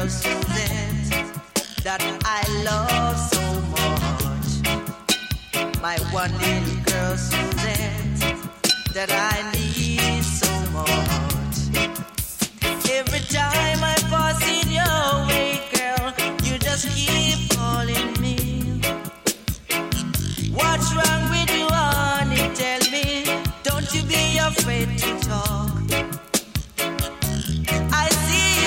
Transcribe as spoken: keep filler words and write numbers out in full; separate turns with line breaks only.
girl Suzette that I love so much. My one little girl Suzette that I need so much. Every time I